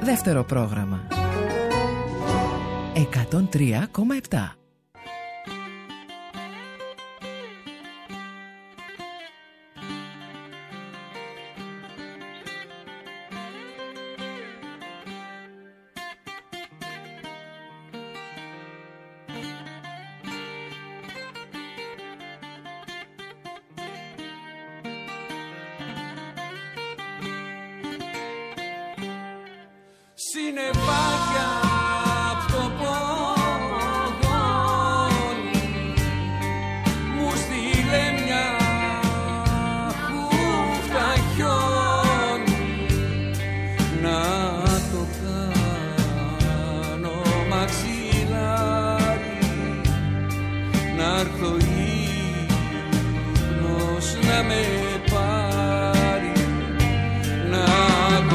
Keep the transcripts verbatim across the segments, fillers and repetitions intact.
Δεύτερο πρόγραμμα εκατόν τρία κόμμα επτά. Συννεφάκια απ' το πογόνι μου στείλε μια χούφτα χιόνι να το κάνω μαξιλάρι, να έρθω ύπνος να με πάρει, να το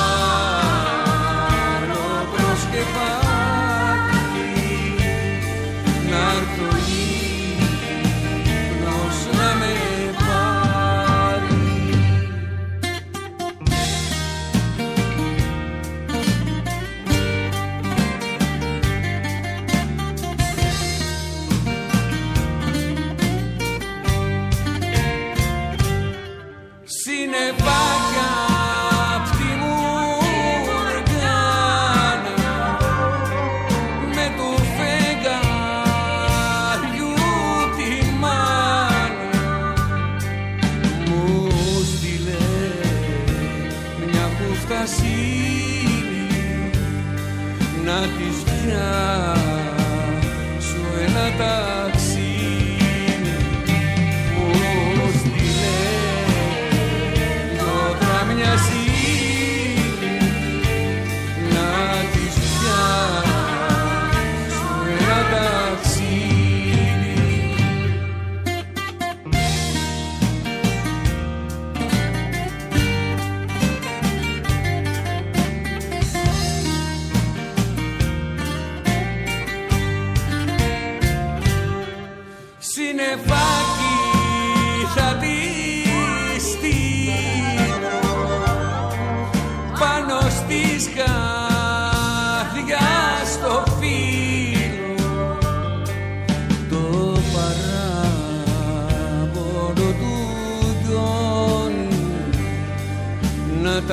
να της πιάσω ένα ταξίνι, μου στείλε δόντρα μια ζήλη, να της πιάσω ένα ταξίνι. Συννεφάκι θα τη στείλω πάνω στη σκαρδιά στο φύλλο, το παράπονο του γιόνι να τα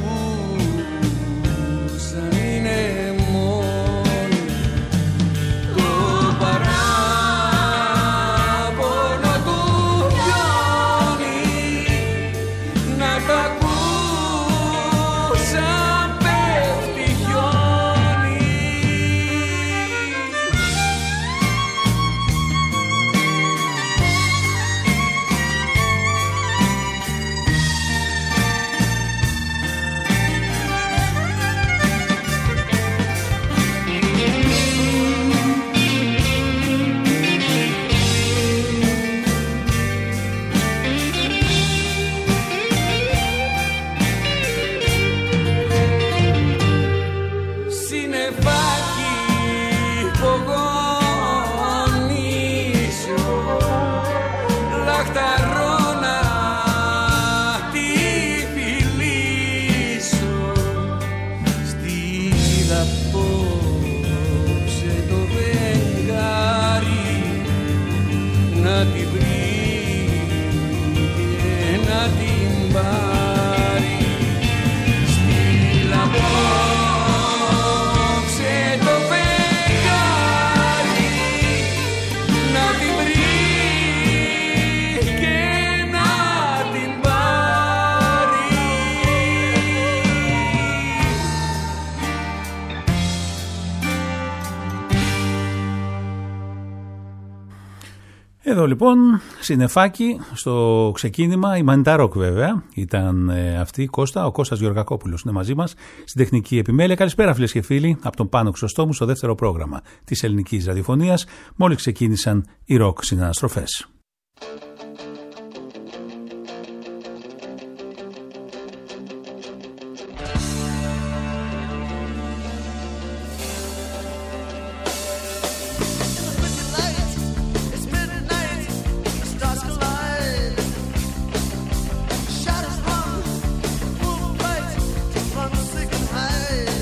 ακούσαν είναι μόνοι, το παράπονο Εδώ λοιπόν, συννεφάκι, στο ξεκίνημα, η Μανιτάροκ βέβαια ήταν ε, αυτή η Κώστα, ο Κώστας Γεωργακόπουλος είναι μαζί μας στην τεχνική επιμέλεια. Καλησπέρα φίλες και φίλοι, από τον Πάνο Χρυσοστόμου στο δεύτερο πρόγραμμα της ελληνικής ραδιοφωνίας. Μόλις ξεκίνησαν οι ροκ συναναστροφές. Shadows run, full of light, run sick and high.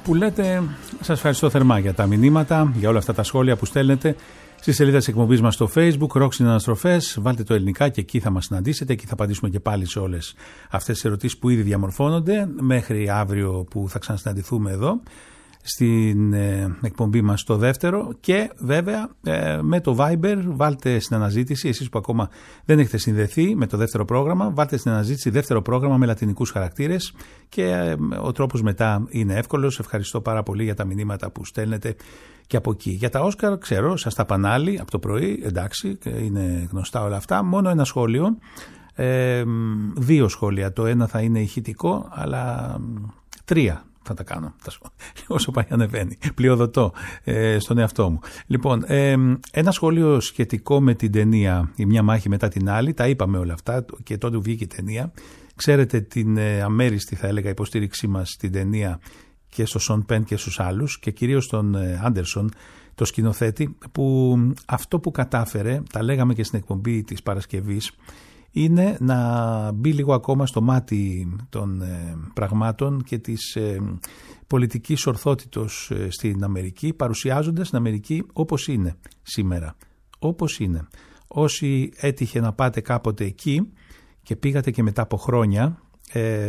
που λέτε. Σας ευχαριστώ θερμά για τα μηνύματα, για όλα αυτά τα σχόλια που στέλνετε στη σελίδα της εκπομπής μας στο Facebook, Rock στην Αναστροφές. Βάλτε το ελληνικά και εκεί θα μας συναντήσετε. Εκεί θα απαντήσουμε και πάλι σε όλες αυτές τις ερωτήσεις που ήδη διαμορφώνονται μέχρι αύριο που θα ξανασυναντηθούμε εδώ στην ε, εκπομπή μας το δεύτερο. Και βέβαια ε, με το Viber βάλτε στην αναζήτηση, εσείς που ακόμα δεν έχετε συνδεθεί με το δεύτερο πρόγραμμα, βάλτε στην αναζήτηση δεύτερο πρόγραμμα με λατινικούς χαρακτήρες και ε, ο τρόπος μετά είναι εύκολος. Ευχαριστώ πάρα πολύ για τα μηνύματα που στέλνετε και από εκεί. Για τα Όσκαρ, ξέρω, σας τα πανάλι από το πρωί, εντάξει, είναι γνωστά όλα αυτά. Μόνο ένα σχόλιο, ε, δύο σχόλια. Το ένα θα είναι ηχητικό, αλλά τρία θα τα κάνω όσο πάει ανεβαίνει. Πλειοδοτώ ε, στον εαυτό μου. Λοιπόν, ε, ένα σχόλιο σχετικό με την ταινία «Η μια μάχη μετά την άλλη». Τα είπαμε όλα αυτά και τότε βγήκε η ταινία. Ξέρετε την ε, αμέριστη, θα έλεγα, υποστήριξή μας στην ταινία και στο Σον Πεν και στους άλλους και κυρίως στον Άντερσον, το σκηνοθέτη, που αυτό που κατάφερε, τα λέγαμε και στην εκπομπή της Παρασκευής, είναι να μπει λίγο ακόμα στο μάτι των ε, πραγμάτων και της ε, πολιτικής ορθότητος ε, στην Αμερική, παρουσιάζοντας την Αμερική όπως είναι σήμερα. Όπως είναι. Όσοι έτυχε να πάτε κάποτε εκεί και πήγατε και μετά από χρόνια, ε, ε,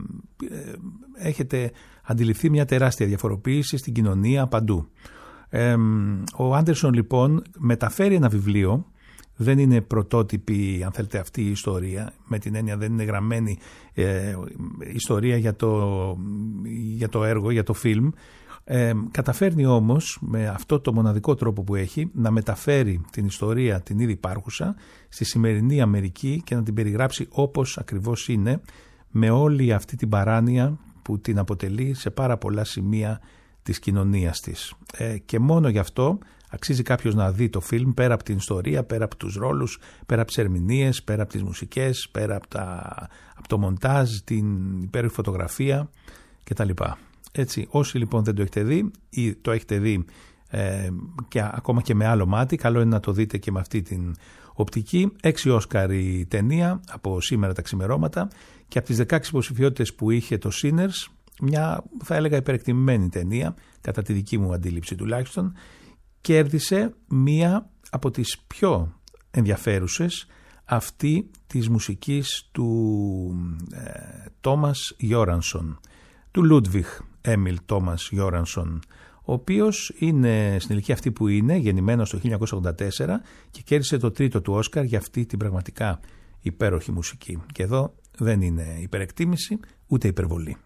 έχετε αντιληφθεί μια τεράστια διαφοροποίηση στην κοινωνία παντού. Ε, ο Άντερσον λοιπόν μεταφέρει ένα βιβλίο. Δεν είναι πρωτότυπη, αν θέλετε, αυτή η ιστορία, με την έννοια δεν είναι γραμμένη ε, ιστορία για το, για το έργο, για το φιλμ. Ε, καταφέρνει όμως με αυτό το μοναδικό τρόπο που έχει να μεταφέρει την ιστορία την ήδη υπάρχουσα στη σημερινή Αμερική και να την περιγράψει όπως ακριβώς είναι, με όλη αυτή την παράνοια που την αποτελεί σε πάρα πολλά σημεία της κοινωνίας της. Ε, και μόνο γι' αυτό αξίζει κάποιος να δει το φιλμ, πέρα από την ιστορία, πέρα από τους ρόλους, πέρα από τις ερμηνείες, πέρα από τις μουσικές, πέρα από, τα, από το μοντάζ, την υπέροχη φωτογραφία κτλ. Έτσι, όσοι λοιπόν δεν το έχετε δει ή το έχετε δει ε, και ακόμα και με άλλο μάτι, καλό είναι να το δείτε και με αυτή την οπτική. Έξι Όσκαρ η ταινία από σήμερα τα ξημερώματα και από τις δεκαέξι υποψηφιότητες που είχε το Sinners, μια θα έλεγα υπερεκτιμημένη ταινία, κατά τη δική μου αντίληψη τουλάχιστον, κέρδισε μία από τις πιο ενδιαφέρουσες, αυτή της μουσικής του Τόμας Γιόρανσον, του Λούντβιχ Έμιλ Τόμας Γιόρανσον, ο οποίος είναι στην ηλικία αυτή που είναι, γεννημένος το χίλια εννιακόσια ογδόντα τέσσερα και κέρδισε το τρίτο του Όσκαρ για αυτή την πραγματικά υπέροχη μουσική. Και εδώ δεν είναι υπερεκτίμηση ούτε υπερβολή.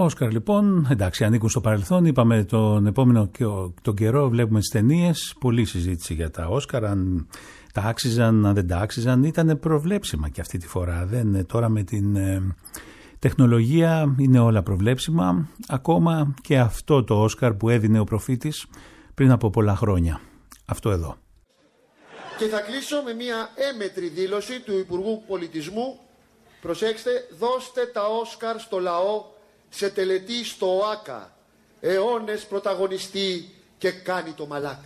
Όσκαρ λοιπόν, εντάξει, ανήκουν στο παρελθόν. Είπαμε τον επόμενο τον καιρό βλέπουμε τις ταινίες, πολλή συζήτηση για τα Όσκαρ, αν τα άξιζαν, αν δεν τα άξιζαν. Ήταν προβλέψιμα και αυτή τη φορά. Δεν, τώρα με την ε, τεχνολογία είναι όλα προβλέψιμα. Ακόμα και αυτό το Όσκαρ που έδινε ο προφήτης πριν από πολλά χρόνια. Αυτό εδώ. Και θα κλείσω με μια έμετρη δήλωση του Υπουργού Πολιτισμού. Προσέξτε, δώστε τα Όσκαρ στο λαό σε τελετή στο ΟΑΚΑ. Αιώνες πρωταγωνιστή και κάνει το μαλάκα.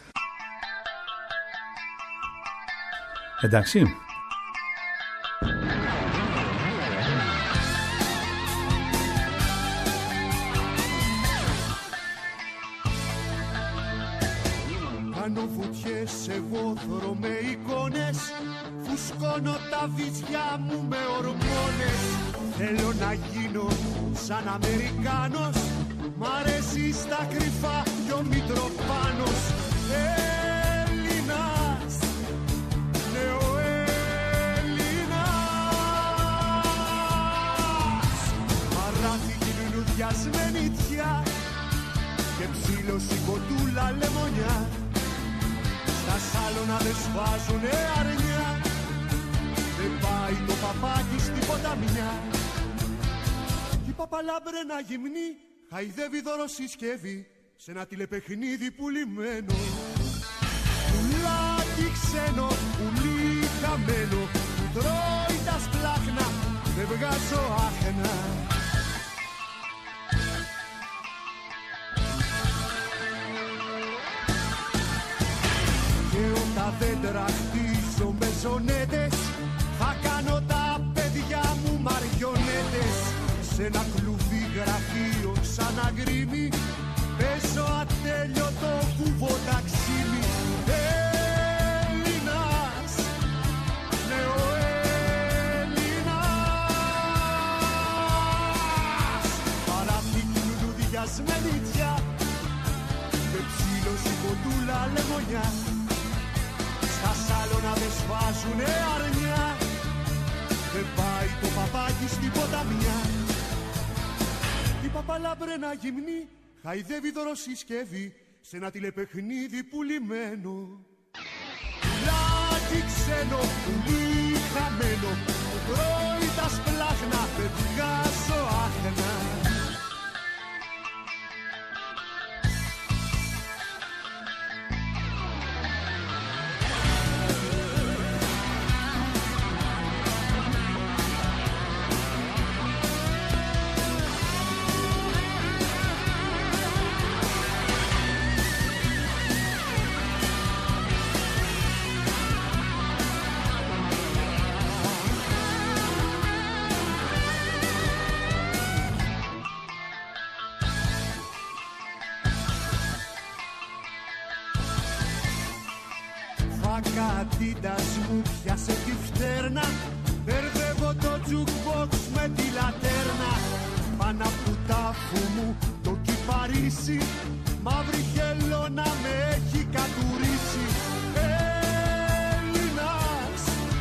Εντάξει. Κάνω βουτιές σε βόθρο με εικόνες, φουσκώνω τα βυζιά μου με ορμόνες. Θέλω να γίνω σαν Αμερικάνος, μ' αρέσει στα κρυφά κι ο Μητροπάνος. Έλληνας, νεοέλληνας, παράθηκη λουλουδιασμένη τιά και ψήλωση κοντούλα λεμονιά. Στα σάλωνα δεν σφάζουνε αρνιά, δεν πάει το παπάκι στην ποταμιά. Η παπαλάμπρενα γυμνή χαϊδεύει δωροσυσκεύη σε ένα τηλεπαιχνίδι πουλημένο. Πουλάκι ξένο, πουλί χαμένο, που τρώει τα σπλάχνα, δεν βγάζω άχνα. Και όταν δεν τραχτίζω με ζωνέτες, θα κάνω τα παιδιά μου μαριονέτες. Σ' ένα κλουβί γραφείο σαν αγκρίμι, παίζω ατέλειωτο κουβοταξίμι. Έλληνας, νεοέλληνας, παράθηκη λουλουδιασμένη τιά και ψήλωση κοντούλα λεμονιά. Στα σάλωνα δεν σφάζουνε αρνιά, δεν πάει το παπάκι στην ποταμιά. Η παπαλάμπρενα γυμνή χαϊδεύει δωροσυσκεύη σε ένα τηλεπαιχνίδι πουλημένο. Πουλάκι ξένο, πουλί χαμένο, που τρώει τα σπλάχνα, δεν βγάζω άχνα. Κατήτας μου πιάσε τη φτέρνα, μπερδεύω το τζουκμπόξ με τη λατέρνα. Πάνω απ' του τάφου μου το κυπαρίσι, μαύρη χελώνα με έχει κατουρίσει. Έλληνας,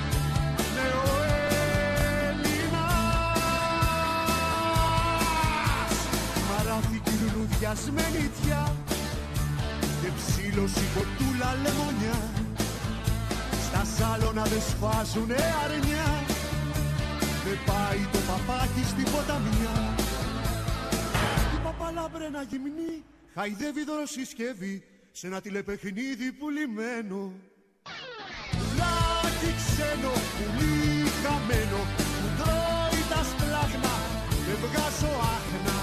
νεοέλληνας, μαράθηκη λουλουδιασμένη τιά και ψήλωση κοντούλα λεμονιά. Τα σάλωνα δεν σφάζουνε αρνιά, δεν πάει το παπάκι στην ποταμιά. Η παπαλάμπρενα γυμνή χαϊδεύει δωροσυσκεύη σε ένα τηλεπαιχνίδι πουλημένο. Πουλάκι ξένο, πουλί χαμένο, που τρώει τα σπλάχνα, δεν βγάζω άχνα.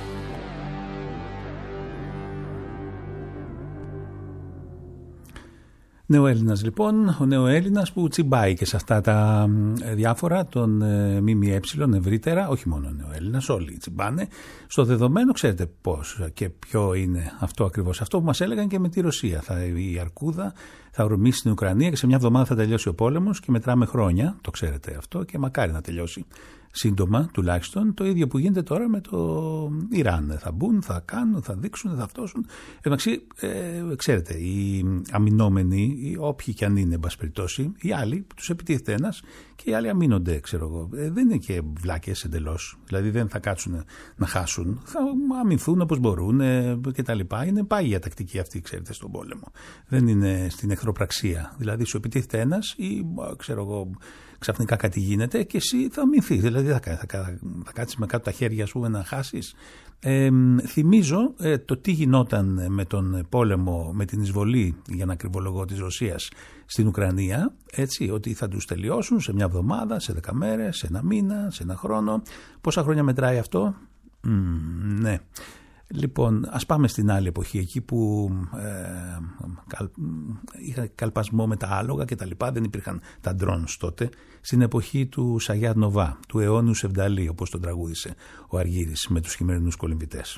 Νεοέλληνας λοιπόν, ο νεοέλληνας που τσιμπάει και σε αυτά τα διάφορα των ΜΜΕ ευρύτερα, όχι μόνο ο νεοέλληνας, όλοι τσιμπάνε. Στο δεδομένο ξέρετε πώς και ποιο είναι αυτό ακριβώς. Αυτό που μας έλεγαν και με τη Ρωσία. Θα, η αρκούδα θα ορμήσει στην Ουκρανία και σε μια εβδομάδα θα τελειώσει ο πόλεμος και μετράμε χρόνια, το ξέρετε αυτό και μακάρι να τελειώσει σύντομα τουλάχιστον, το ίδιο που γίνεται τώρα με το Ιράν. Θα μπουν, θα κάνουν, θα δείξουν, θα φτώσουν. Εντάξει, ε, ξέρετε, οι αμυνόμενοι, οι όποιοι κι αν είναι, εν πάση περιπτώσει, οι άλλοι, τους επιτίθεται ένας και οι άλλοι αμήνονται, ξέρω εγώ. Ε, δεν είναι και βλάκες εντελώς. Δηλαδή δεν θα κάτσουν να χάσουν, θα αμυνθούν όπως μπορούν ε, κτλ. Είναι πάγια τακτική αυτή, ξέρετε, στον πόλεμο. Δεν είναι στην εχθροπραξία. Δηλαδή σου επιτίθεται ένας ή, ξέρω εγώ, ξαφνικά κάτι γίνεται και εσύ θα αμυνθείς. Δηλαδή θα, θα, θα, θα κάτσεις με κάτω τα χέρια σου να χάσεις. Ε, θυμίζω ε, το τι γινόταν με τον πόλεμο, με την εισβολή, για να ακριβολογώ, της Ρωσίας στην Ουκρανία, έτσι, ότι θα τους τελειώσουν σε μια εβδομάδα, σε δέκα μέρες, σε ένα μήνα, σε ένα χρόνο. Πόσα χρόνια μετράει αυτό? Mm, ναι. Λοιπόν, ας πάμε στην άλλη εποχή, εκεί που ε, καλ, είχα καλπασμό με τα άλογα και τα λοιπά, δεν υπήρχαν τα drones τότε, στην εποχή του Σαγιάτ Νοβά, του αιώνιου Σεβδαλή, όπως τον τραγούδισε ο Αργύρης με τους χειμερινούς κολυμβητές.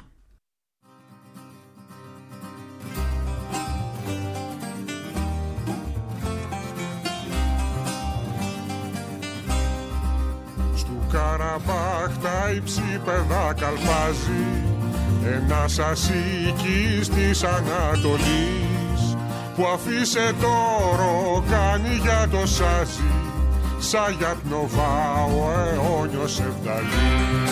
Στου Καραμπάχ τα υψίπεδα καλπάζει ένας ασίκης της Ανατολής, που αφήσε το ροκάνι για το σάζι, Σαγιάτ Νοβά ο αιώνιος Σεβδαλής.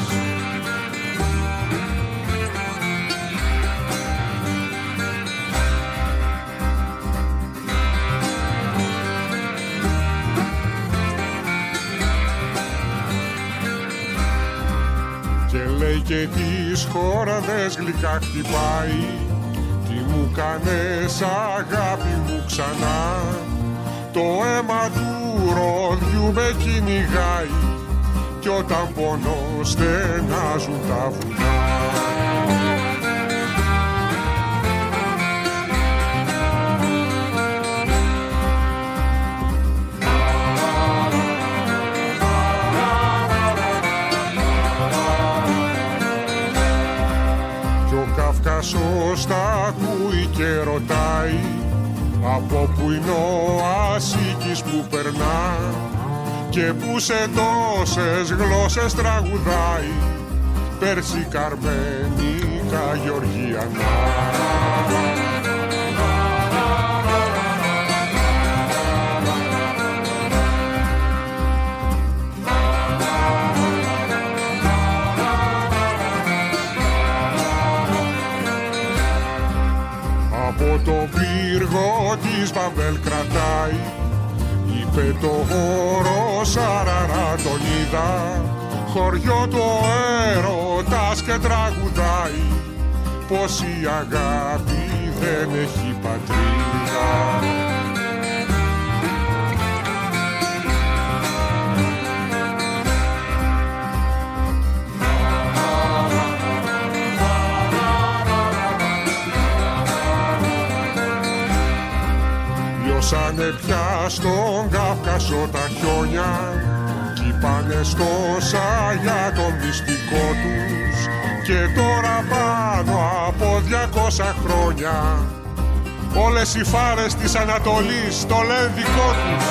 Λέει και τις χόραδες γλυκά χτυπάει, τι μου κάνες αγάπη μου ξανά, το αίμα του ροδιού με κυνηγάει, κι όταν πονώ στενάζουν τα βουνά. Καυκάσος τα ακούει και ρωτάει, από που είναι ο ασίκης που περνά και που σε τόσες γλώσσες τραγουδάει, περσικά, αρμενικά, γεωργιανά. Από το πύργο της Βαβέλ κρατάει, είπε το όρος Αραρα τον είδα, χωριό το έρωτας και τραγουδάει, πως η αγάπη δεν έχει πατρίδα. Λιώσανε πια στον Κάφκασο τα χιόνια κι πάνε στο Σαγιάτ το μυστικό τους, και τώρα πάνω από διακόσια χρόνια όλες οι φάρες της Ανατολής το λένε δικό τους.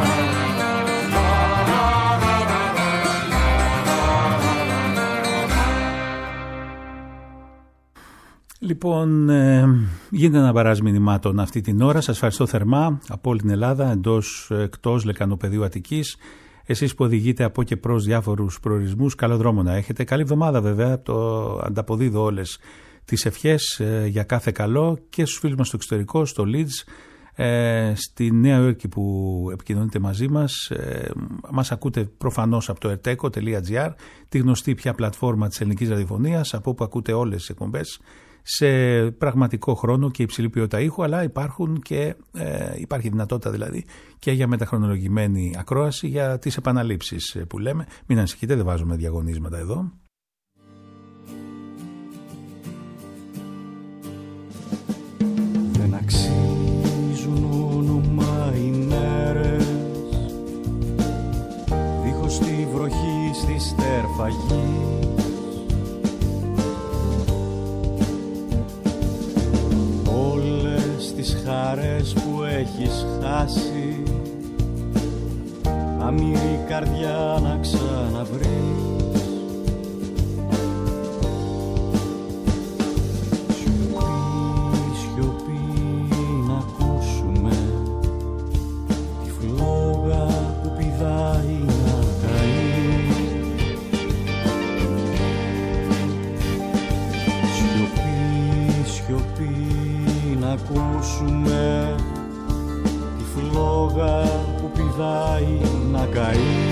Λοιπόν, ε, γίνεται ένα μπαράζ μηνυμάτων αυτή την ώρα. Σας ευχαριστώ θερμά από όλη την Ελλάδα, εντός, εκτός Λεκανοπεδίου Αττικής. Εσείς που οδηγείτε από και προς διάφορους προορισμούς, καλό δρόμο να έχετε. Καλή εβδομάδα βέβαια, το ανταποδίδω όλες τις ευχές ε, για κάθε καλό και στους φίλους μας στο εξωτερικό, στο Leeds, ε, στη Νέα Υόρκη που επικοινωνείτε μαζί μας. Ε, μας ακούτε προφανώς από το ερτέκο τελεία τζι άρ, τη γνωστή πια πλατφόρμα της ελληνικής ραδιοφωνίας, από όπου ακούτε όλες τις εκπομπές σε πραγματικό χρόνο και υψηλή ποιότητα ήχου, αλλά υπάρχουν και, ε, υπάρχει δυνατότητα δηλαδή και για μεταχρονολογημένη ακρόαση για τις επαναλήψεις που λέμε. Μην ανησυχείτε, δεν βάζουμε διαγωνίσματα εδώ. Δεν αξίζουν όνομα οι μέρες, δίχως τη βροχή στη στερφαγή. Τις χαρές που έχεις χάσει, Αμήρικα καρδιά να ξαναβρει. Σιωπή, σιωπή να ακούσουμε τη φλόγα που πηδάει να καεί. Σιωπή, σιωπή να ακούσουμε τη φλόγα που πηδάει να καεί.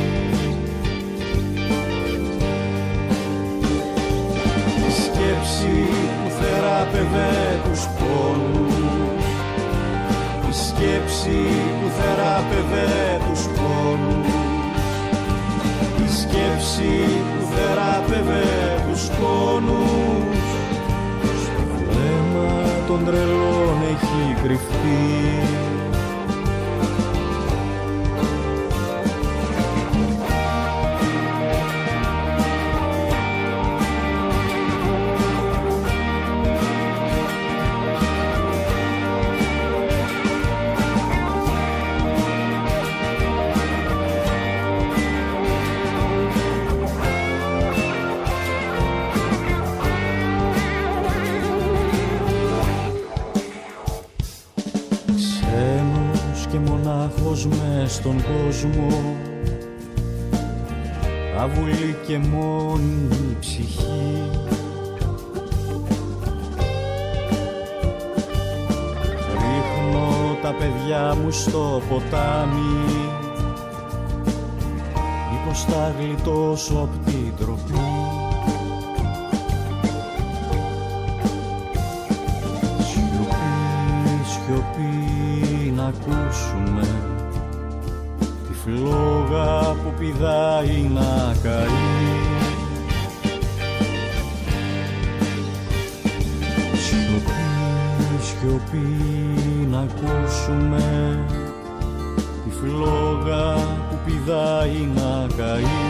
Η σκέψη που θεράπευε τους πόνους, η σκέψη που θεράπευε τους πόνους, η σκέψη που θεράπευε τους πόνους, στο βλέμμα των τρελών έχει κρυφτεί. Μες στον κόσμο, αβουλή και μόνη ψυχή. Ρίχνω τα παιδιά μου στο ποτάμι, μήπως θα γλιτώσω απ' την τροπή. Σιωπή, σιωπή να ακούσουμε τη φλόγα που πηδάει να καεί. Σιωπή, σιωπή να ακούσουμε τη φλόγα που πηδάει να καεί.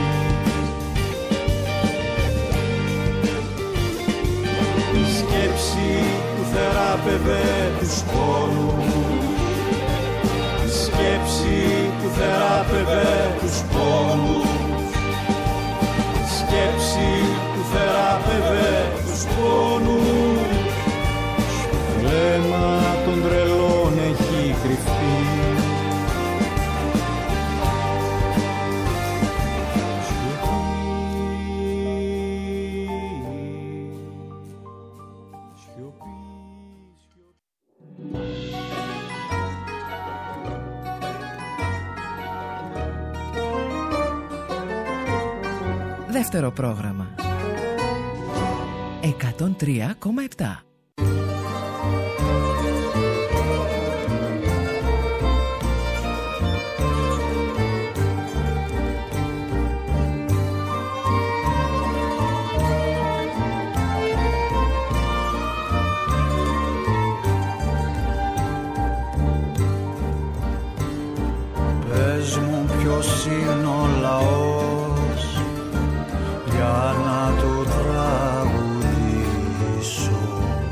Η σκέψη που θεράπευε τους πόνους, η σκέψη που θεράπευε τους πόνους, η σκέψη που θεράπευε τους πόνους, στο βλέμμα των τρελών έχει κρυφτεί. Δεύτερο πρόγραμμα εκατόν τρία κόμμα επτά. Πες μου ποιος είναι ο λαός για να του τραγουδήσω,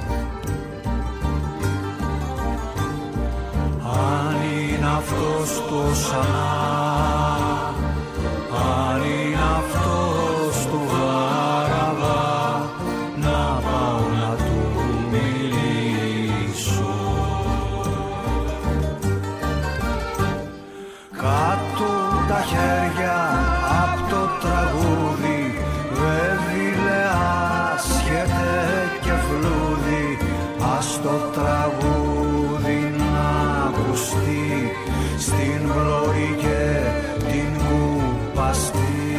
αν είναι αυτός το ξανά, αν είναι αυτός του Βαραβά, να πάω να του μιλήσω. Κάτω τα χέρια απ' το τραγούδι, βέβηλε άσχετε και φλούδι, ας το τραγούδι να ακουστεί στην πλώρη και την κουπαστή.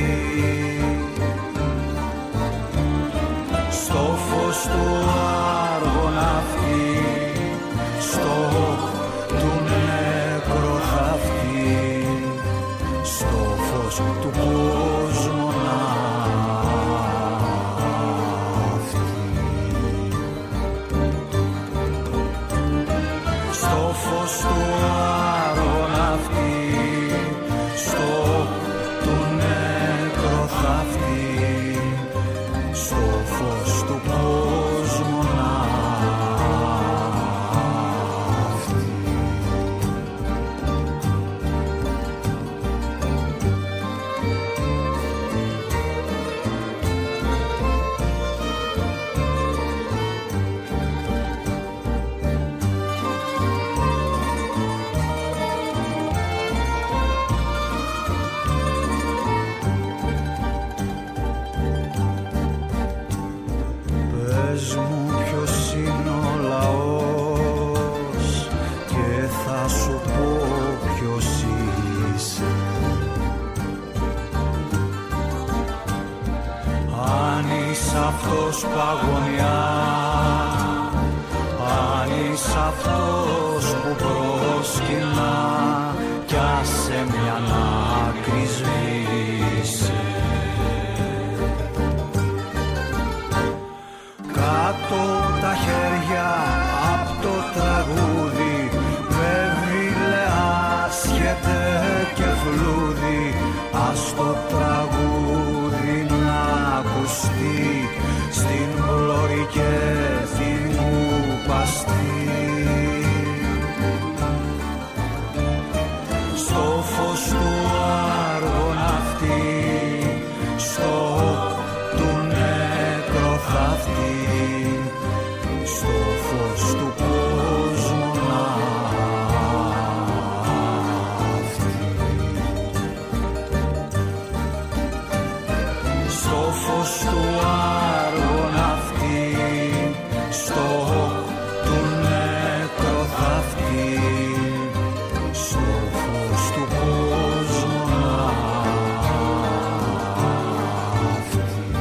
Στο φως του αργοναυτή, στο του νεκροχαυτή, στο φως του κόσμου ναύτη. Στο φως του αργοναυτή, αυτός παγωνιά, αν είσαι αυτός που προσκυνά κι άσε μια άκρη σβήσε. Κάτω τα χέρια απ' το τραγούδι, βέβηλε άσχετε και φλούδι, ας το τραγούδι να ακουστεί στην πλώρη και την κουπαστή. Στο φως του αργοναυτή, στο του νεκροθαυτή, στο φως του κόσμου στο φως του αργοναυτή, στο του νεκροθαυτή, στο φως του κόσμου να'αυτή.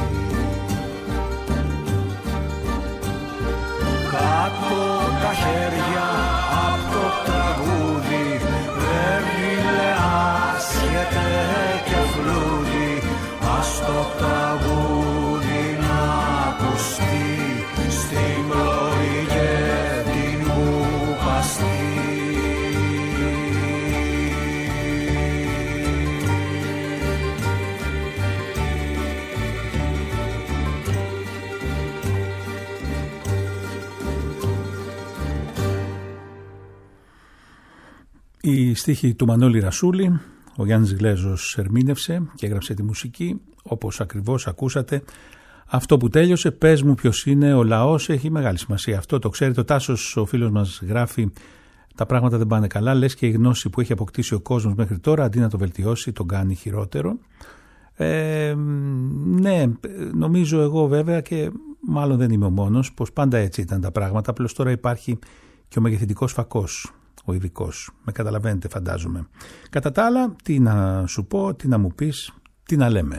Κάτω τα χέρια απ' το τραγούδι, βέβηλε άσχετε και φλούδι, ας το τραγούδι να ακουστεί στην πλώρη και την κουπαστή. Η στίχη του Μανώλη Ρασούλη, ο Γιάννης Γλέζος ερμήνευσε και έγραψε τη μουσική, όπως ακριβώς ακούσατε. Αυτό που τέλειωσε, πες μου ποιος είναι ο λαός, έχει μεγάλη σημασία. Αυτό το ξέρετε. Ο Τάσος, ο φίλος μας, γράφει: τα πράγματα δεν πάνε καλά, λες και η γνώση που έχει αποκτήσει ο κόσμος μέχρι τώρα, αντί να το βελτιώσει, τον κάνει χειρότερο. Ε, ναι, νομίζω εγώ βέβαια, και μάλλον δεν είμαι ο μόνος, πως πάντα έτσι ήταν τα πράγματα. Απλώς τώρα υπάρχει και ο μεγεθυντικός φακός, ο ειδικός. Με καταλαβαίνετε, φαντάζομαι. Κατά τα άλλα, τι να σου πω, τι να μου πεις, τι να λέμε.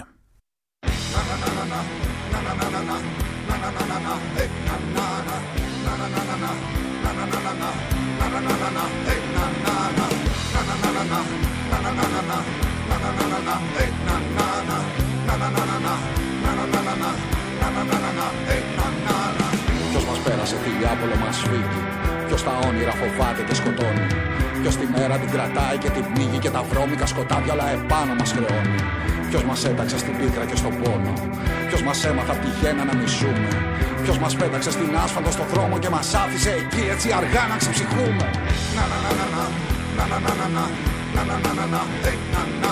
Ποιος μας πέρασε φιλιά, πόλο μας φύγει. Ποιος τα όνειρα φοβάται και σκοτώνει. Ποιος τη μέρα την κρατάει και την πνίγει και τα βρώμικα σκοτάδια όλα επάνω μας χρεώνει. Ποιος μας έταξε στην πίκρα και στον πόνο. Ποιος μας έμαθα απ' τη γέννα να μισούμε. Ποιος μας πέταξε στην άσφαλτο στο δρόμο και μας άφησε εκεί έτσι αργά να ξεψυχούμε. Να να να να να να να να να να να να να να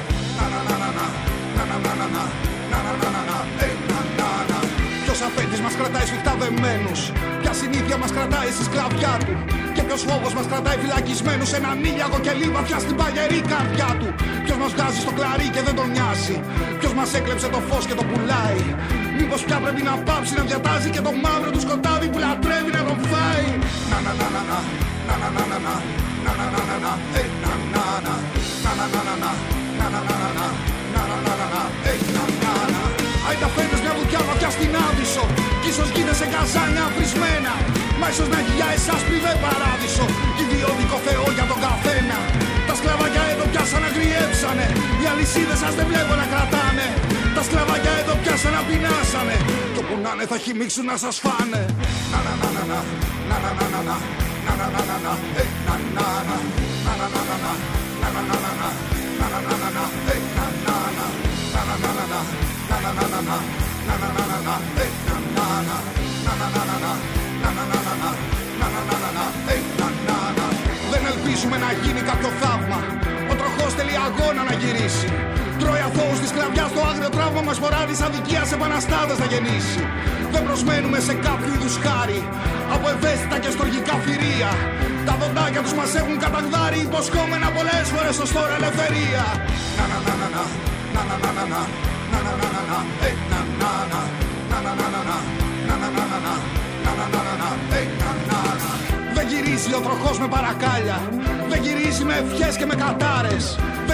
να να να. Ποιος αφέντης μας κρατάει σφιχτά δεμένους. Ποια συνήθεια μας κρατάει στη σκλαβιά του. Και ποιος φόβος μας κρατάει φυλακισμένους σε έναν ήλιακο και βαθιά στην παγερή καρδιά του. Ποιος μας βγάζει στο κλαρί και δεν τον νοιάζει. Ποιος μας έκλεψε το φως και το πουλάει. Μήπως πια πρέπει να πάψει να διατάζει και το μαύρο του σκοτάδι που λατρεύει να τον φάει. Να να να να να να να να να να να να να να να να να να. Άι τα φέτος μια βουτιά βαθιά στην Άβυσσο. Κι ίσως γίνεσαι καζάνια αφρισμένα. Μα ίσως να έχει για εσάς πριβέ παράδεισο. Ιδιωτικό Θεό για τον καθένα. Τα σκλαβάκια εδώ πια σαν αγριέψανε. Οι αλυσίδες σας δεν βλέπω να κρατάνε. Τα σκλαβάκια εδώ πια σαν να πεινάσανε. Κι όπου να είναι θα χυμίξουν να σας φάνε. Να να να να να να να να να να να να να να να να να να δεν ελπίζουμε να γίνει κάποιο θαύμα. Ο τροχός θέλει αγώνα να γυρίσει. Τρώει αθώους της σκλαβιάς στο άγριο τραύμα. Μας φορά της αδικίας επαναστάτες να γεννήσει. Δεν προσμένουμε σε κάποιο είδους χάρη από ευαίσθητα και στοργικά θηρία. Τα δοντάκια τους μας έχουν καταγδάρει. Υποσχόμενα πολλές φορές ως τώρα ελευθερία. Να να να να να να να να να να να να να να να να να. Δεν γυρίζει ο τροχός με παρακάλια. Δεν γυρίζει με ευχές και με κατάρες. Δεν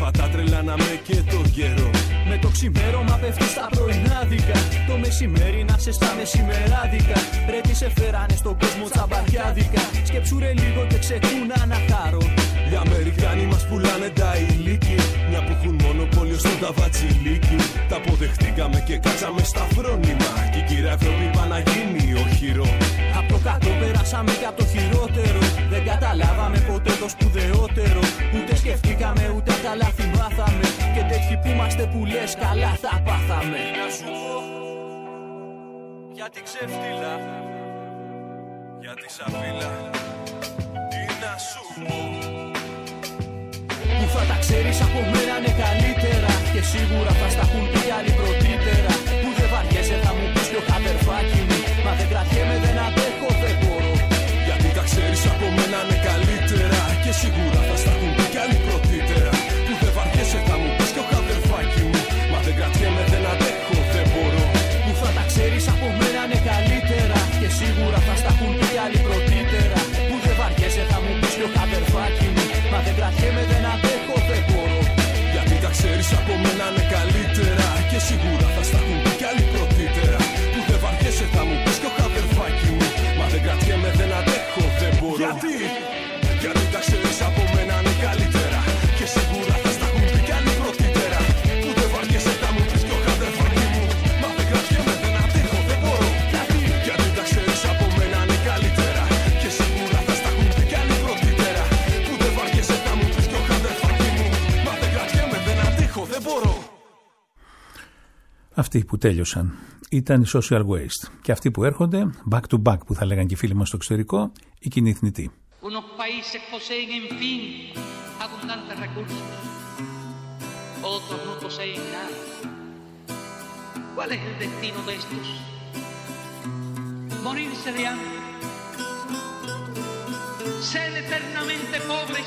πρόσφατα τρελάναμε και το καιρό. Με το ξημέρωμα πέφτει στα πρωινάδικα. Το μεσημέρι να σε στα μεσημεράδικα. Ρε τι σε φέρανε στον κόσμο τσαμπαριάδικα. Σκέψου ρε λίγο και ξεκούνα να χαρώ. Οι Αμερικάνοι μας πουλάνε τα ηλίκη. Μια που έχουν μονοπόλιο στο ταβατσιλίκι. Τα αποδεχτήκαμε και κάτσαμε στα φρόνημα. Και η κυρία Ευρώπη είπα να γίνει οχυρό. Απ' το κάτω περάσαμε και απ' το χειρότερο. Δεν καταλάβαμε ποτέ το σπουδαιότερο. Ούτε σκεφτήκαμε ούτε τα λάθη μάθαμε. Και τέτοιοι που είμαστε που λες καλά θα πάθαμε. Να σου πω για την ξεφτύλα, για τη σαβίλα. Τι να σου πω, που θα τα ξέρεις από μένα είναι καλύτερα. Και σίγουρα θα στα έχουν πει άλλοι πρωτύτερα. Που δεν βαριέσαι θα μου πεις πιο χαδερφάκι μου. Μα δεν κρατιέμαι, δεν αντέχω, δεν μπορώ. Γιατί τα ξέρεις από μένα είναι καλύτερα. Και σίγουρα θα στα έχουν πει άλλοι πρωτύτερα. Που δεν βαριέσαι θα μου πεις πιο χαδερφάκι μου. Μα δεν κρατιέμαι, δεν αντέχω, δεν μπορώ. Που θα τα ξέρεις από μένα είναι καλύτερα. Και σίγουρα θα στα έχουν πει άλλοι πρωτύτερα. Που δεν βαριέσαι θα μου πεις πιο χαδερφάκι μου. Μα δεν κρατιέμαι, δεν αντέχω, δεν μπορώ. Γιατί τα ξέρεις από μένα είναι καλύτερα. Και σίγουρα θα στα έχουν πει κι άλλοι πρωτύτερα. Που δεν βαριέσαι θα μου πεις κι ο χαδερφάκι μου. Μα δεν κρατιέμαι, δεν αντέχω, δεν μπορώ. Γιατί, γιατί τα ξέρεις από μένα είναι καλύτερα. Και σίγουρα θα στα έχουν πει κι άλλοι πρωτύτερα. Που δεν βαριέσαι θα μου πεις κι ο χαδερφάκι μου. Μα δεν κρατιέμαι, δεν αντέχω, δεν μπορώ. Γιατί, γιατί τα ξέρεις από μένα είναι καλύτερα. Και σίγουρα θα στα έχουν πει κι άλλοι πρωτύτερα. Που δεν βαριέσαι θα μου πεις κι ο χαδερφάκι μου. Μα δεν κρατιέμαι, δεν αντέχω, δεν μπορώ. Αυτοί που τέλειωσαν ήταν οι Social Waste. Και αυτοί που έρχονται, back to back που θα λέγαν και οι φίλοι μας στο εξωτερικό, οι κοινοί θνητοί. Unos países poseen, en fin, abundantes recursos. Otros no poseen nada. ¿Cuál es el destino de estos? Morirse de hambre. Ser eternamente pobres.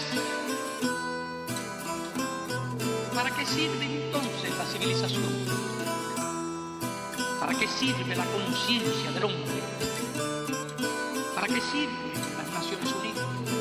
¿Para qué sirve entonces la civilización? ¿Para qué sirve la conciencia del hombre? ¿Para qué sirven las Naciones Unidas?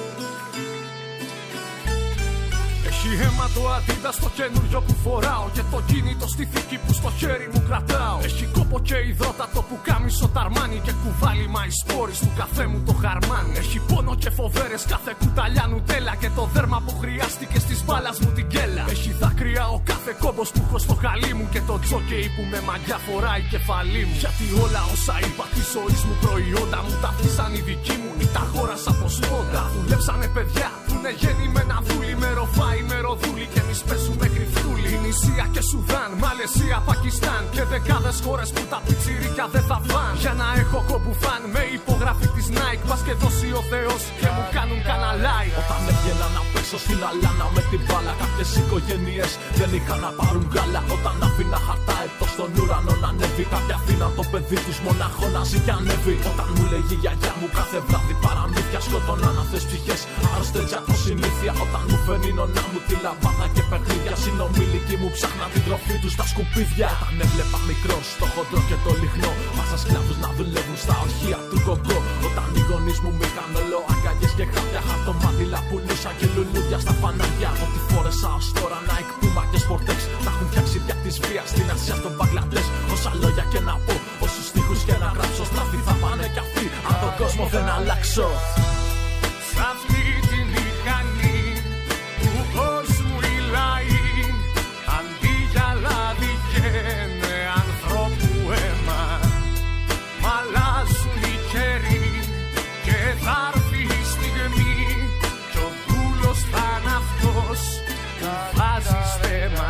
Έχει αίμα το Adidas στο καινούριο που φοράω. Και το κινητό στη θήκη που στο χέρι μου κρατάω. Έχει κόπο και υδρότατο που κάμισο ταρμάνι. Και κουβάλι μαϊσπόρις του καφέ μου το χαρμάνι. Έχει πόνο και φοβέρες κάθε κουταλιά νουτέλα. Και το δέρμα που χρειάστηκε στις μπάλας μου την κέλα. Έχει δάκρυα ο κάθε κόμπος που έχω στο χαλί μου. Και το τζόκεϊ που με μαγιά φοράει κεφαλή μου. Γιατί όλα όσα είπα της ζωής μου προϊόντα μου τα αφήσαν οι δικοί μου ή τα αγόρασα από σπόντα. Δουλέψανε παιδιά που είναι γεννημένα δούλοι με ροφάι με ροδούλη και εμείς παίζουμε κρυφτούλη. Ινησία και Σουδάν, Μαλαισία, Πακιστάν και δεκάδες χώρες που τα πιτσιρίκια δεν θα φαν. Για να έχω κομπουφάν με υπογραφή της Nike. Μας και δώσει ο Θεός και μου κάνουν καναλάι. Όταν έβγαινα να πέσω στην αλάνα με την μπάλα, κάποιες οικογένειες δεν είχαν να πάρουν γάλα. Όταν άφηνα χαρτά επτό στον ουρανό να ανέβει, κάποια αφήναν το παιδί τους μονάχο να ζει και ανέβει. Όταν μου λέγει η γιαγιά μου κάθε βράδυ παραμύθια, σκοτώναν αυτές ψυχές άρρωστες για το συνήθεια. Όταν μου φέρνει η νονά μου τη λαμπάδα και παιχνίδια, συνομιλικοί μου ψάχναν την τροφή τους στα σκουπίδια. Όταν έβλεπα μικρός το χοντρό και το λιχνό, μάσα σκλάβους να δουλεύουν στα ορχεία του κοκκό. Όταν οι γονείς μου μ' είχαν όλο αγκαλιές και χάπια, χαρτομάτιλα πουλούσαν και λουλούδια στα φανάρια. Ό,τι φόρεσα ως τώρα Nike, Puma και Sportex, τα έχουν φτιάξει δια της βίας στην Ασία, στον Μπαγκλαντές. Όσα λόγια και να πω, όσους στίχους και να γράψω, στραφή θα πάνε κι αυτοί, αν τον κόσμο δεν αλλάξω. Σ' αυτή τη μηχανή του κόσμου η λαή, αντί για λάδι καίνε ανθρώπου αίμα. Μ' αλλάζουν οι καιροί και θα έρθει η στιγμή κι ο δούλος θα είναι αυτός που βάζει στέμα.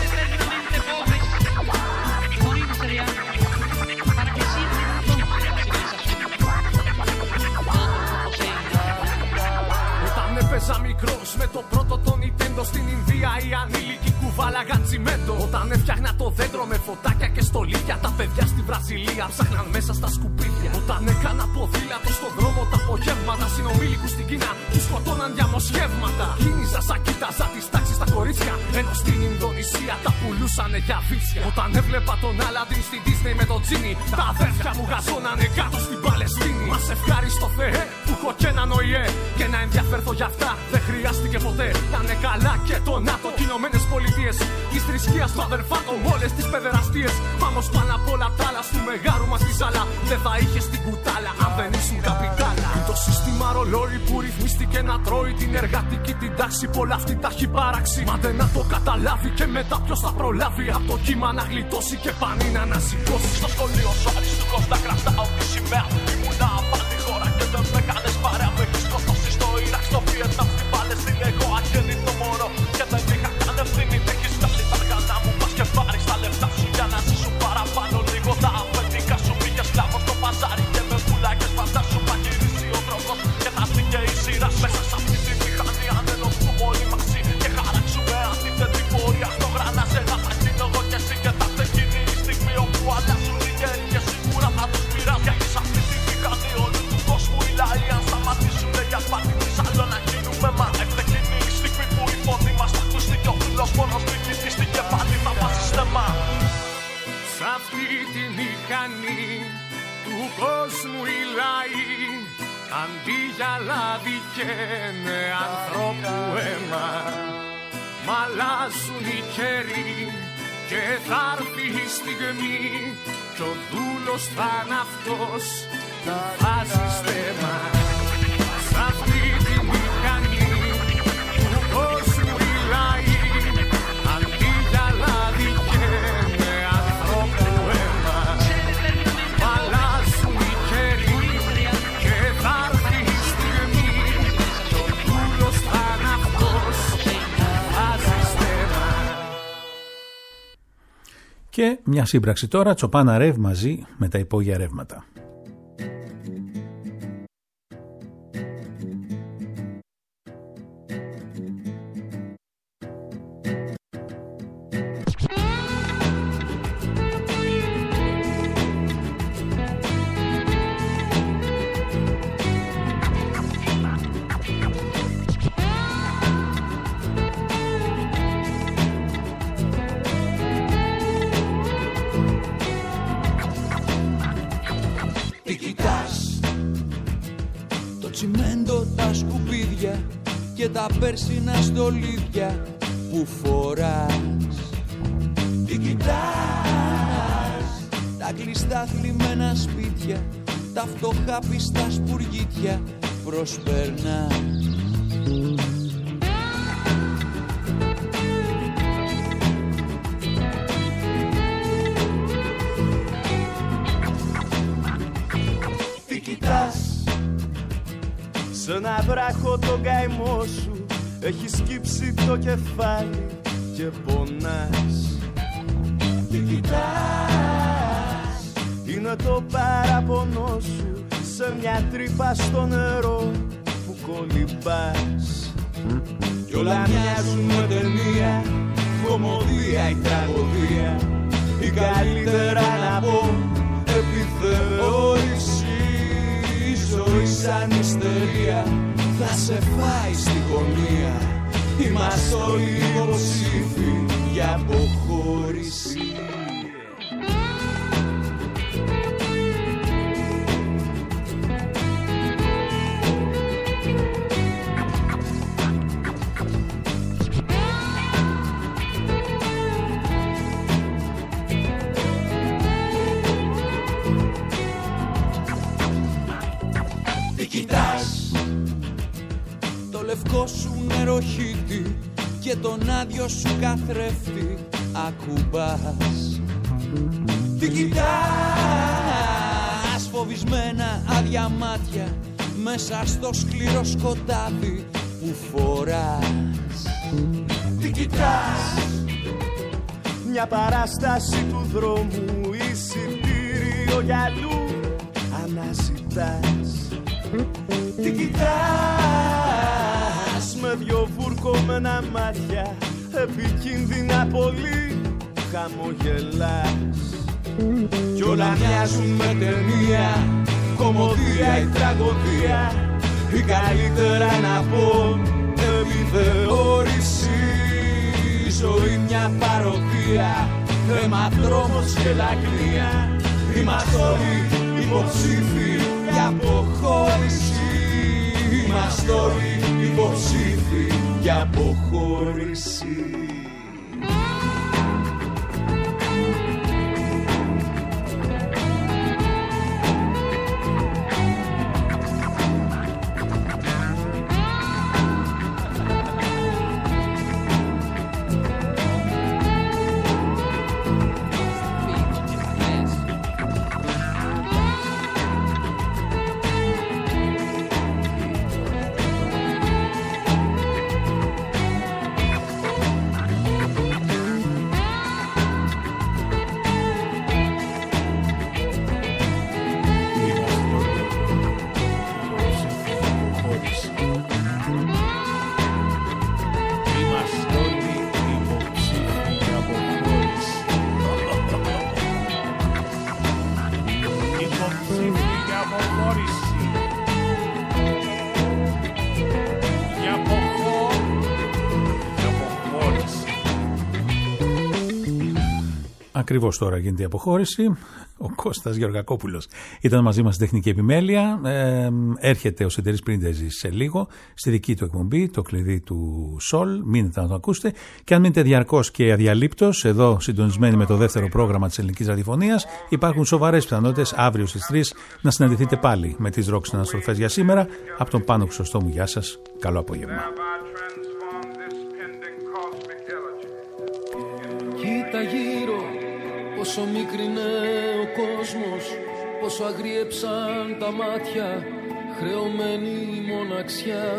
Έπαιζα μικρός με το πρώτο το Nintendo στην Ινδία, οι ανήλικοι κουβάλαγαν τσιμέντο. Όταν έφτιαχνα το δέντρο με φωτάκια και στολίδια, τα παιδιά στη Βραζιλία ψάχναν μέσα στα σκουπίδια. Όταν έκανα ποδήλατο στον δρόμο τα απογεύματα, συνομήλικους στην Κίνα τους σκοτώναν διαμοσχεύματα. Κίνησα σαν κοίταζα τις τάξεις στα κορίτσια, Ενώ στην Ινδονησία τα πουλούσανε για βίτσια. Όταν έβλεπα τον Αλαντίν στην Disney με τον Τζίνι, τα αδέρφια μου γαζώνανε κάτω στην Παλαιστίνη. Μας ευχάριστο Θεέ που έχω και έναν ΟΗΕ. Και να ενδιαφέρθω για αυτά δεν χρειάστηκε ποτέ. Να είναι καλά και το ΝΑΤΟ και οι Ηνωμένες Πολιτείες. Της θρησκείας του αδερφάτων όλες τις παιδεραστίες. Πάμε πάνω απ' όλα τα άλλα του μεγάρου μας τη ζάλα. Δεν θα είχε την κουτάλα αν δεν ήσουν καπιτάλα. Το σύστημα ρολόι που ρυθμίστηκε να τρώει την εργατική την τάξη. Πολλά αυτή τα έχει παράξει. Μα δεν να το καταλάβει και μετά ποιος θα προλάβει. Από το κύμα να γλιτώσει και πανί να ανασηκώσει. Στο σχολείο σου αριστούκος να κρατάω τη σημαία. Ήμουνα απάντη χώρα και δεν με κάνες παρέα. Με έχεις σκοτώσει στο Ιράκ, στο Βιετνάμ, στην Παλαιστίνη. Εγώ αγέννητο μωρό και δεν είχα καν ευθύνη. Τ' έχεις βγάλει τα αργανά μου, πας και πάρεις τα λεφτά σου για να ζήσουν παραπάνω λίγο. Τα αφεντικά σου πήγες σκλάβος στο παζάρι και με πουλάκες φαντάσου να γυρίσει ο τρόπος. Και θα έρθει και η σειρά μέσα σε αυτή τη μηχανή. Αν ενωθούμε όλοι μαζί και χαράξουμε αντίθετη πορεία στο γρανάζ. Ένα θα γίνω εγώ και εσύ και θα ξεκινεί η στιγμή όπου αλλάζουν οι γέροι και σίγουρα θα τους πειράζει. Γιατί σε αυτή τη μηχανή όλου του κόσμου οι λαοί αν σταματήσουνε για πάλι της άλλο να γίνουμε μα. Ευτεκίνη η στιγμή που η φωνή μας θα ακουστεί και ο φίλος μόνος του κοιτήστη και πάλι θα βάζει στεμά. Σ' αυτή τη μηχανή του κόσμου οι λαοί αντί για λάδι καίνε ανθρώπου αίμα. Μ' αλλάζουν οι καιροί και θα έρθει η στιγμή κι ο δούλος θα είναι αυτός που βάζει στέμα. Σ' αυτή τη μηχανή του κόσμου οι λαοί αντί για λάδι καίνε ανθρώπου αίμα. Μ' αλλάζουν οι καιροί και θα έρθει η στιγμή κι ο δούλος θα είναι αυτός που βάζει στέμα. Και μια σύμπραξη τώρα, Τσοπάνα Ρεύμα μαζί με τα υπόγεια ρεύματα. Και τα πέρσινα στολίδια που φοράς. Τι κοιτάς, τα κλειστά θλιμμένα σπίτια, τα φτωχά πιστά σπουργίτια προσπερνάς. Τι κοιτάς, σ' ένα βράχο τον καημό σου έχει σκύψει το κεφάλι και πονάς. Τι κοιτάς, είναι το παραπονό σου σε μια τρύπα στο νερό που κολυμπάς. Κι όλα μοιάζουν με ταινία, κομμωδία ή τραγωδία ή καλύτερα να πω επιθεώρηση. Η ζωή σαν ιστερία θα σε φάει στη γωνία. Είμαστε όλοι υποψήφοι για αποχώρηση. Λευκό σου νεροχύτη και τον άδειο σου καθρέφτη ακουμπάς. Τι κοιτάς, φοβισμένα άδεια μάτια μέσα στο σκληρό σκοτάδι που φοράς. Τι κοιτάς, μια παράσταση του δρόμου, εισιτήριο για αλλού αναζητάς. Τι κοιτάς, με δυο βουρκωμένα μάτια, επικίνδυνα πολύ χαμογελάς. Κι όλα μοιάζουν με ταινία, κομμωδία ή τραγωδία ή καλύτερα να πω επιθεώρηση. Η ζωή μια παροδία, αίματρόμος και λακρία. Είμαστε όλοι υποψήφοι για αποχώρηση. Είμαστε όλοι υποψήφοι για αποχώρηση. Ακριβώς τώρα γίνεται η αποχώρηση. Ο Κώστας Γεωργακόπουλος ήταν μαζί μας στην τεχνική επιμέλεια. Ε, έρχεται ο Σωτήρης Πρίντεζης σε λίγο στη δική του εκπομπή, το κλειδί του Σολ. Μείνετε να το ακούσετε. Και αν μείνετε διαρκώς και αδιαλείπτως εδώ συντονισμένοι με το δεύτερο πρόγραμμα της Ελληνικής Ραδιοφωνίας, υπάρχουν σοβαρές πιθανότητες αύριο στις τρεις να συναντηθείτε πάλι με τις ροκ συναναστροφές για σήμερα. Από τον Πάνο Χρυσοστόμου, γεια σας. Καλό απόγευμα. Κοίτα γύρω, πόσο μικρινέ ο κόσμος, πόσο αγριέψαν τα μάτια, χρεωμένη η μοναξιά.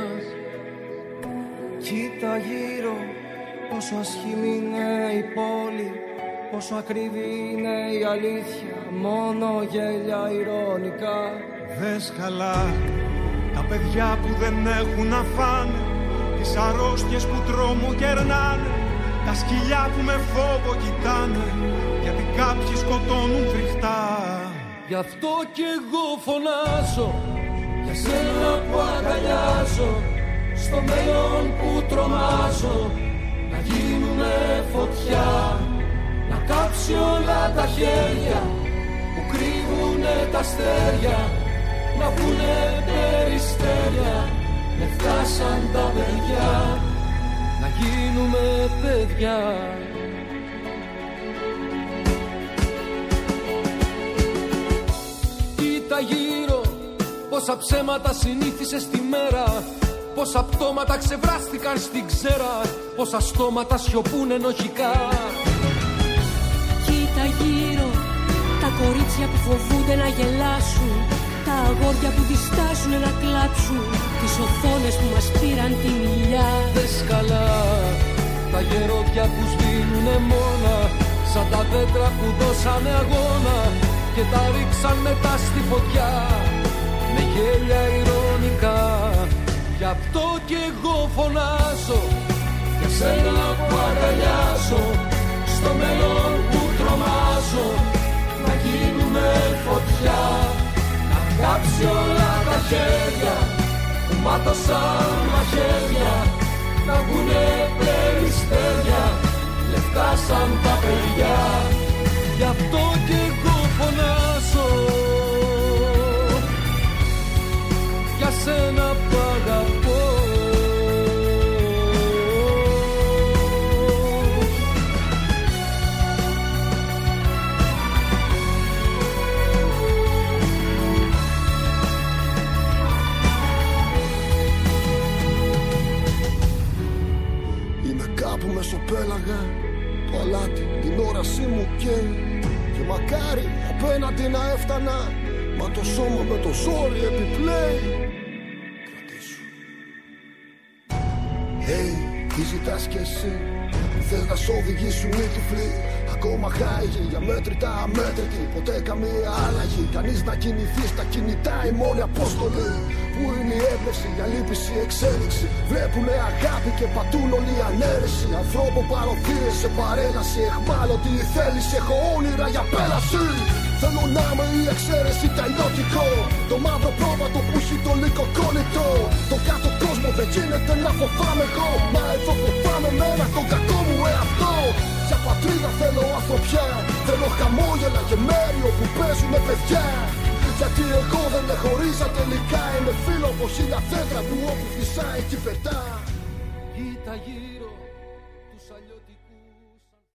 Κοίτα γύρω, πόσο ασχημή είναι η πόλη, πόσο ακριβή είναι η αλήθεια, μόνο γέλια ηρωνικά. Δες καλά τα παιδιά που δεν έχουν να φάνε, τις αρρώστιες που τρόμο κερνάνε, τα σκυλιά που με φόβο κοιτάνε, γιατί κάποιοι σκοτώνουν φρικτά. Γι' αυτό κι εγώ φωνάζω, για σένα που αγκαλιάζω, στο μέλλον που τρομάζω, να γίνουμε φωτιά, να κάψει όλα τα χέρια που κρύβουνε τα αστέρια, να βγουνε περιστέρια, λεφτά σαν τα παιδιά, να γίνουμε παιδιά. Κοίτα γύρω, πόσα ψέματα συνήθισες τη μέρα, πόσα πτώματα ξεβράστηκαν στην ξέρα, πόσα στόματα σιωπούνε ενοχικά. Κοίτα γύρω, τα κορίτσια που φοβούνται να γελάσουν, τα αγόρια που διστάζουν να κλάψουν, τις οθόνες που μας πήραν την ηλιά. Δες καλά, τα γερόδια που σβήνουνε μόνα, σαν τα δέντρα που δώσανε αγώνα και τα ρίξαν μετά στη φωτιά, με γέλια ηρωνικά. Γι' αυτό κι εγώ φωνάζω, για σένα που αγκαλιάζω, στο μέλλον που τρομάζω, να γίνουμε φωτιά, να κάψει όλα τα χέρια που μάτωσαν μαχαίρια, να βγουνε περιστέρια, λεφτά σαν τα παιδιά. Γι' αυτό κι εγώ φωνάζω, για σένα που αγαπώ. Είμαι κάπου μεσοπέλαγα, το αλάτι την όρασή μου καίει, και μακάρι απέναντι να έφτανα, μα το σώμα με το ζόρι επιπλέει. Κρατήσου. Hey, τι ζητάς κι εσύ, θες να σ' οδηγήσουν οι τυφλοί, ακόμα χάγει για μέτρητα αμέτρητη, ποτέ καμία άλλαγη, κανείς να κινηθεί στα κινητά, η μόνη απόστολη. Πού είναι η έμπνευση, η αλήπηση, η εξέλιξη, βλέπουνε αγάπη και πατούν όλη η ανέρεση, ανθρώπων παροδίες σε παρέλαση, εχμάλωτη η θέληση, έχω όνειρα για πέλαση. Θέλω να είμαι η εξαίρεση, τα ιδιωτικό, το μαύρο πρόβατο που έχει το λύκο κόλλητο. Το κάτω κόσμο δεν γίνεται να φοβάμαι εγώ, μα εδώ φοβάμαι μένα τον κακό μου εαυτό. πατρίδα, θέλω ανθρωπιά. Θέλω χαμόγελα και μέρη όπου παίζουνε παιδιά. Γιατί εγώ δεν με χωρίζα τελικά. Είμαι φίλο από χίλια δέντρα που όπου φυσάει εκεί πετά. Κοίτα γύρω